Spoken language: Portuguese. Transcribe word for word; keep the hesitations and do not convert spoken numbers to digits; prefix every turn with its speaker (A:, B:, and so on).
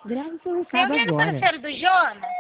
A: Grave seu
B: Tem
A: recado
B: alguém no
A: agora.
B: parceiro do Jonas?